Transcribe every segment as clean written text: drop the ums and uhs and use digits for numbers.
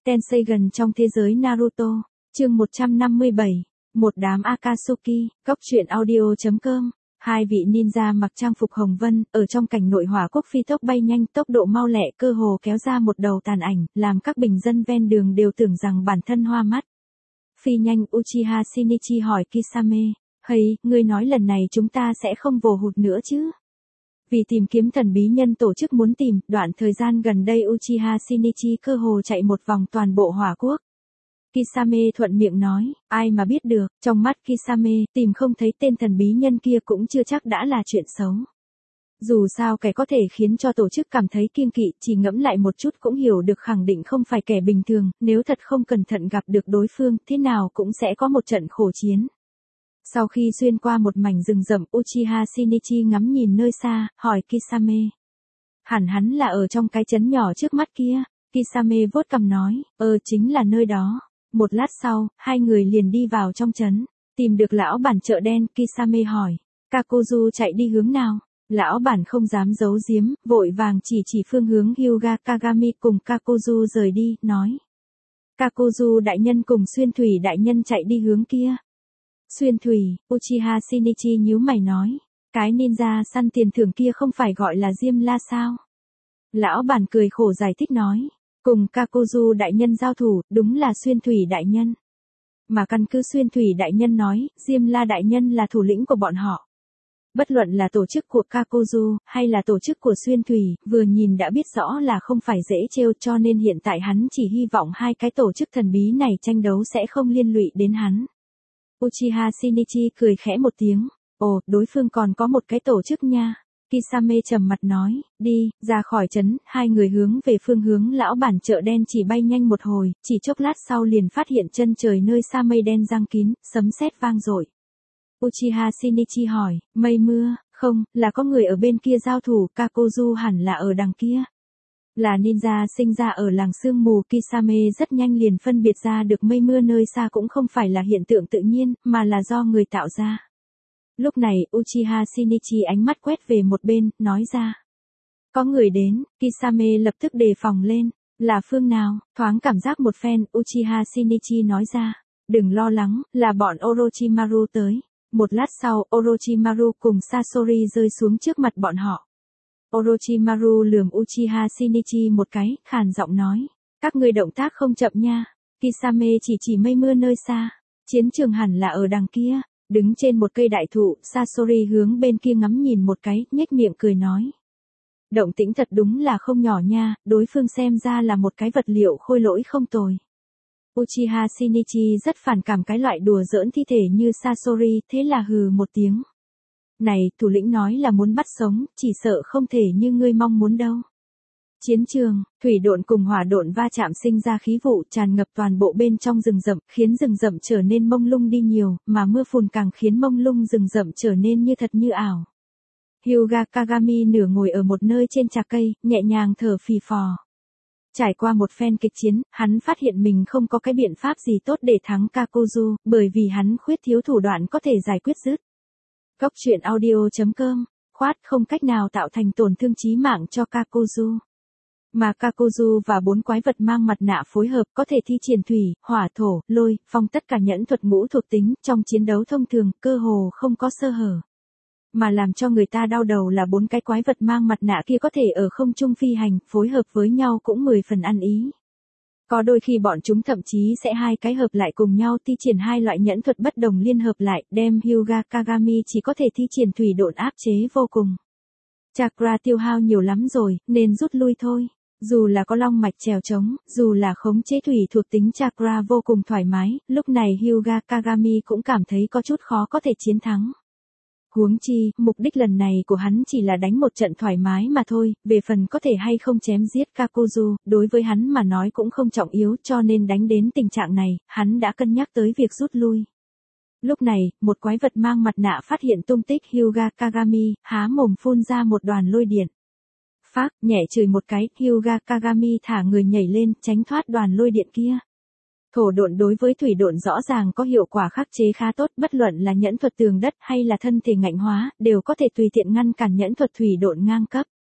Tenseigan trong thế giới Naruto, chương 157, một đám Akatsuki, góc truyện audio.com. Hai vị ninja mặc trang phục hồng vân, ở trong cảnh nội hỏa quốc phi tốc bay nhanh, tốc độ mau lẹ cơ hồ kéo ra một đầu tàn ảnh, làm các bình dân ven đường đều tưởng rằng bản thân hoa mắt. Phi nhanh Uchiha Shinichi hỏi Kisame, "Hey, ngươi nói lần này chúng ta sẽ không vồ hụt nữa chứ?" Vì tìm kiếm thần bí nhân tổ chức muốn tìm, đoạn thời gian gần đây Uchiha Shinichi cơ hồ chạy một vòng toàn bộ hỏa quốc. Kisame thuận miệng nói, ai mà biết được, trong mắt Kisame, tìm không thấy tên thần bí nhân kia cũng chưa chắc đã là chuyện xấu. Dù sao kẻ có thể khiến cho tổ chức cảm thấy kiêng kỵ, chỉ ngẫm lại một chút cũng hiểu được khẳng định không phải kẻ bình thường, nếu thật không cẩn thận gặp được đối phương, thế nào cũng sẽ có một trận khổ chiến. Sau khi xuyên qua một mảnh rừng rậm, Uchiha Shinichi ngắm nhìn nơi xa, hỏi Kisame. Hẳn hắn là ở trong cái trấn nhỏ trước mắt kia. Kisame vuốt cằm nói, chính là nơi đó. Một lát sau, hai người liền đi vào trong trấn. Tìm được lão bản chợ đen, Kisame hỏi. Kakuzu chạy đi hướng nào? Lão bản không dám giấu giếm, vội vàng chỉ phương hướng Hyuga Kagami cùng Kakuzu rời đi, nói. Kakuzu đại nhân cùng Xuyên Thủy đại nhân chạy đi hướng kia. Xuyên Thủy, Uchiha Shinichi nhíu mày nói. Cái ninja săn tiền thưởng kia không phải gọi là Diêm La sao? Lão bản cười khổ giải thích nói. Cùng Kakuzu đại nhân giao thủ, đúng là Xuyên Thủy đại nhân. Mà căn cứ Xuyên Thủy đại nhân nói, Diêm La đại nhân là thủ lĩnh của bọn họ. Bất luận là tổ chức của Kakuzu, hay là tổ chức của Xuyên Thủy, vừa nhìn đã biết rõ là không phải dễ trêu, cho nên hiện tại hắn chỉ hy vọng hai cái tổ chức thần bí này tranh đấu sẽ không liên lụy đến hắn. Uchiha Shinichi cười khẽ một tiếng. Ồ, đối phương còn có một cái tổ chức nha. Kisame trầm mặt nói, đi, ra khỏi trấn, hai người hướng về phương hướng lão bản chợ đen chỉ bay nhanh một hồi, chỉ chốc lát sau liền phát hiện chân trời nơi xa mây đen giăng kín, sấm sét vang dội. Uchiha Shinichi hỏi, mây mưa, không, là có người ở bên kia giao thủ, Kakuzu hẳn là ở đằng kia. Là ninja sinh ra ở làng sương mù, Kisame rất nhanh liền phân biệt ra được mây mưa nơi xa cũng không phải là hiện tượng tự nhiên, mà là do người tạo ra. Lúc này, Uchiha Shinichi ánh mắt quét về một bên, nói ra. Có người đến, Kisame lập tức đề phòng lên. Là phương nào? Thoáng cảm giác một phen, Uchiha Shinichi nói ra. Đừng lo lắng, là bọn Orochimaru tới. Một lát sau, Orochimaru cùng Sasori rơi xuống trước mặt bọn họ. Orochimaru lườm Uchiha Shinichi một cái, khàn giọng nói. Các ngươi động tác không chậm nha. Kisame chỉ mây mưa nơi xa. Chiến trường hẳn là ở đằng kia. Đứng trên một cây đại thụ, Sasori hướng bên kia ngắm nhìn một cái, nhếch miệng cười nói. Động tĩnh thật đúng là không nhỏ nha, đối phương xem ra là một cái vật liệu khôi lỗi không tồi. Uchiha Shinichi rất phản cảm cái loại đùa giỡn thi thể như Sasori, thế là hừ một tiếng. Này, thủ lĩnh nói là muốn bắt sống, chỉ sợ không thể như ngươi mong muốn đâu. Chiến trường, thủy độn cùng hỏa độn va chạm sinh ra khí vụ tràn ngập toàn bộ bên trong rừng rậm, khiến rừng rậm trở nên mông lung đi nhiều, mà mưa phùn càng khiến mông lung rừng rậm trở nên như thật như ảo. Hyuga Kagami nửa ngồi ở một nơi trên trạc cây, nhẹ nhàng thở phì phò. Trải qua một phen kịch chiến, hắn phát hiện mình không có cái biện pháp gì tốt để thắng Kakuzu, bởi vì hắn khuyết thiếu thủ đoạn có thể giải quyết dứt. Góc truyện audio.com, khoát không cách nào tạo thành tổn thương chí mạng cho Kakuzu. Mà Kakuzu và 4 quái vật mang mặt nạ phối hợp có thể thi triển thủy, hỏa thổ, lôi, phong tất cả nhẫn thuật ngũ thuộc tính trong chiến đấu thông thường, cơ hồ không có sơ hở. Mà làm cho người ta đau đầu là 4 cái quái vật mang mặt nạ kia có thể ở không trung phi hành, phối hợp với nhau cũng 10 phần ăn ý. Có đôi khi bọn chúng thậm chí sẽ hai cái hợp lại cùng nhau thi triển hai loại nhẫn thuật bất đồng liên hợp lại, đem Hyuga Kagami chỉ có thể thi triển thủy độn áp chế vô cùng. Chakra tiêu hao nhiều lắm rồi, nên rút lui thôi. Dù là có long mạch trèo trống, dù là khống chế thủy thuộc tính chakra vô cùng thoải mái, lúc này Hyuga Kagami cũng cảm thấy có chút khó có thể chiến thắng. Huống chi, mục đích lần này của hắn chỉ là đánh một trận thoải mái mà thôi, về phần có thể hay không chém giết Kakuzu, đối với hắn mà nói cũng không trọng yếu, cho nên đánh đến tình trạng này, hắn đã cân nhắc tới việc rút lui. Lúc này, một quái vật mang mặt nạ phát hiện tung tích Hyuga Kagami, há mồm phun ra một đoàn lôi điện. Phác, nhẹ chửi một cái, Hyuga Kagami thả người nhảy lên, tránh thoát đoàn lôi điện kia. Thổ độn đối với thủy độn rõ ràng có hiệu quả khắc chế khá tốt, bất luận là nhẫn thuật tường đất hay là thân thể ngạnh hóa, đều có thể tùy tiện ngăn cản nhẫn thuật thủy độn ngang cấp.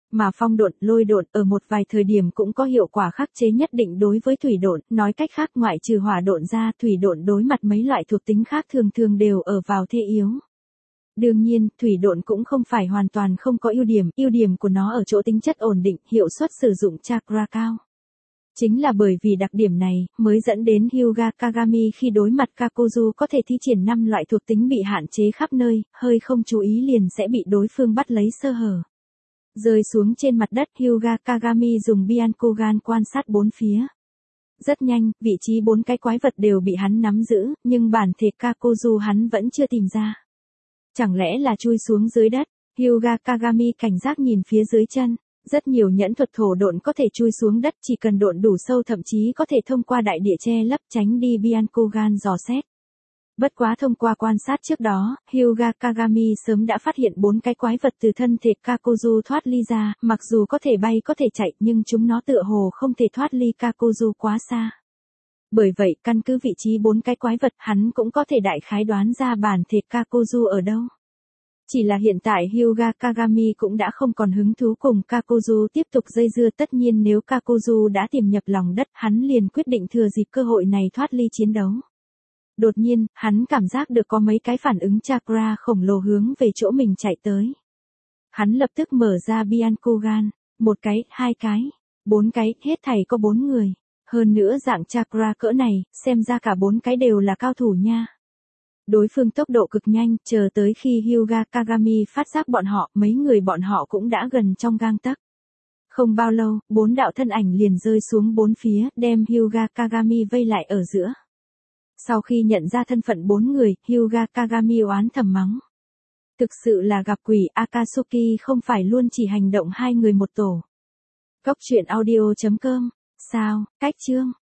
Mà phong độn, lôi độn ở một vài thời điểm cũng có hiệu quả khắc chế nhất định đối với thủy độn, nói cách khác ngoại trừ hỏa độn ra, thủy độn đối mặt mấy loại thuộc tính khác thường thường đều ở vào thế yếu. Đương nhiên, thủy độn cũng không phải hoàn toàn không có ưu điểm của nó ở chỗ tính chất ổn định, hiệu suất sử dụng chakra cao. Chính là bởi vì đặc điểm này, mới dẫn đến Hyuga Kagami khi đối mặt Kakuzu có thể thi triển 5 loại thuộc tính bị hạn chế khắp nơi, hơi không chú ý liền sẽ bị đối phương bắt lấy sơ hở. Rơi xuống trên mặt đất, Hyuga Kagami dùng Byakugan quan sát bốn phía. Rất nhanh, vị trí 4 cái quái vật đều bị hắn nắm giữ, nhưng bản thể Kakuzu hắn vẫn chưa tìm ra. Chẳng lẽ là chui xuống dưới đất? Hyuga Kagami cảnh giác nhìn phía dưới chân. Rất nhiều nhẫn thuật thổ độn có thể chui xuống đất, chỉ cần độn đủ sâu thậm chí có thể thông qua đại địa che lấp tránh đi Byakugan dò xét. Bất quá thông qua quan sát trước đó, Hyuga Kagami sớm đã phát hiện 4 cái quái vật từ thân thể Kakuzu thoát ly ra, mặc dù có thể bay có thể chạy nhưng chúng nó tựa hồ không thể thoát ly Kakuzu quá xa. Bởi vậy, căn cứ vị trí 4 cái quái vật, hắn cũng có thể đại khái đoán ra bản thể Kakuzu ở đâu. Chỉ là hiện tại Hyuga Kagami cũng đã không còn hứng thú cùng Kakuzu tiếp tục dây dưa, tất nhiên nếu Kakuzu đã tiềm nhập lòng đất, hắn liền quyết định thừa dịp cơ hội này thoát ly chiến đấu. Đột nhiên, hắn cảm giác được có mấy cái phản ứng chakra khổng lồ hướng về chỗ mình chạy tới. Hắn lập tức mở ra Byakugan, 1 cái, 2 cái, 4 cái, hết thảy có 4 người. Hơn nữa dạng chakra cỡ này, xem ra cả 4 cái đều là cao thủ nha. Đối phương tốc độ cực nhanh, chờ tới khi Hyuga Kagami phát giác bọn họ, mấy người bọn họ cũng đã gần trong gang tấc. Không bao lâu, 4 đạo thân ảnh liền rơi xuống bốn phía, đem Hyuga Kagami vây lại ở giữa. Sau khi nhận ra thân phận 4 người, Hyuga Kagami oán thầm mắng. Thực sự là gặp quỷ, Akatsuki không phải luôn chỉ hành động 2 người một tổ. Cốc truyện audio.com. Sao, cách chương.